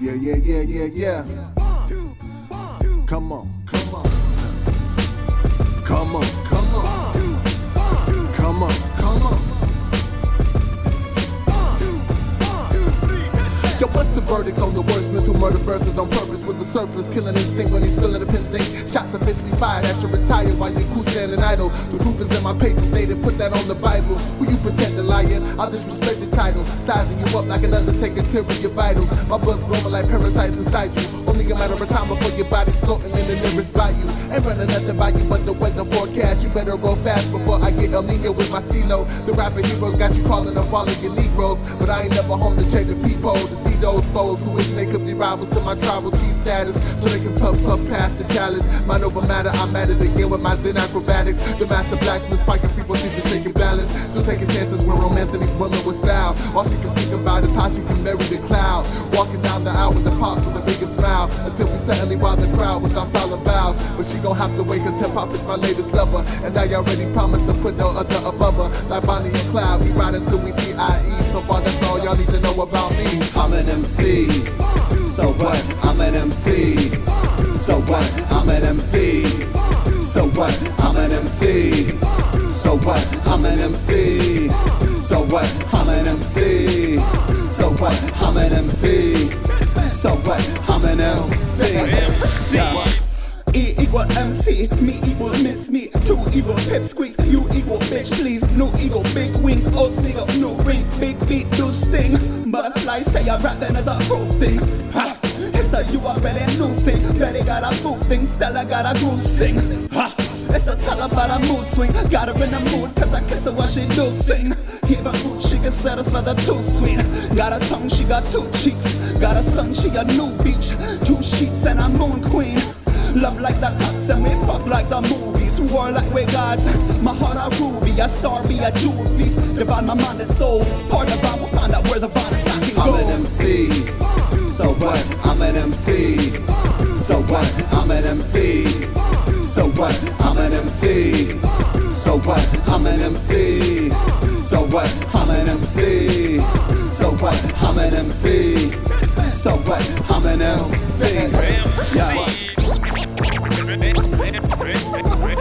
Yeah. Come on. Yo, what's the verdict on the wordsmith who murdered verses on purpose with the surplus, killing instinct when he's spilling the pen's ink? Shots officially fired at you, retire while your crew standing idle. The proof is in my pages, they didn't put that on the Bible. Who you pretending lying? I'll disrespect the title, sizing you up like an undertaker, clearing your vitals. My blood's growing like parasites inside you. Only a matter of time before your body's floating in the nearest bayou. Ain't running nothing by you but the weather forecast. You better roll fast before I get El Nino with my stilo. The rapper heroes got you calling up all of your Negroes, but I ain't never home to check the peephole to see those foes who wish they could be rivals to my tribal chief status, so they can puff past the chalice. Mind over matter, I'm at it again with my Zen acrobatics. The master blacksmith spiking frequencies and shaking balance. Still taking chances when romancing these women with style. All she can think about is how she can marry the cloud. Walking down the aisle with the pops with the biggest smile, until we suddenly wow the crowd with our solemn vows. But she gon' have to wait cause hip hop is my latest lover, and I already promised to put no other above her. Like Bonnie and Clyde, we ride until we D.I.E. So far that's all y'all need to know about me. I'm an MC, so what? I'm an MC, so what? I'm an MC, so what? I'm an MC, so what? I'm an MC, so what? I'm an MC, so what? I'm an MC, so what? I'm an MC. Yeah. E equal MC, me equal mincemeat, two equal pip squeaks, you equal bitch please, no ego, big wings, old sneaker, no ring, big beat, do sting, butterfly say I'm rapping as a whole thing, ha, it's a you already new thing, Betty got a boot thing, Stella got a groove sing, ha, it's a tell about a mood swing, got her in the mood cause I kiss her while she do thing, even food she can satisfy the too sweet, got a tongue, she got two cheeks, got a son, she a new beach, two sheets and a moon queen. Love like the cuts and we fuck like the movies. War like we gods. My heart a ruby, a star be a jewel thief. Divide my mind and soul. Part of I will find out where the vine is knocking gold. I'm an MC, so what? I'm an MC, so what? I'm an MC, so what? I'm an MC, so what? I'm an MC, so what? I'm an MC, so what? I'm an MC, so what? I'm an MC. Yeah.